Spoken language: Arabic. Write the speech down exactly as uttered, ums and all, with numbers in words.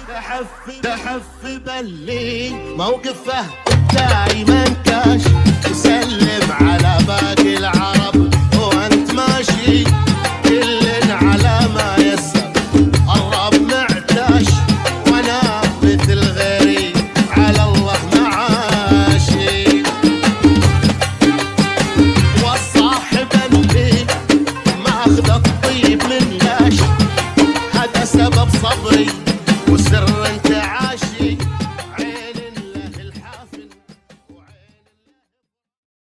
تحفب اللي موقفه دايما كاش، يسلم على باقي العرب وانت ماشي، كل على ما يسر الرب معتاش، وانا مثل غيري على الله معاشي. والصاحب اللي ماخذ الطيب من لاش، هذا سبب صبري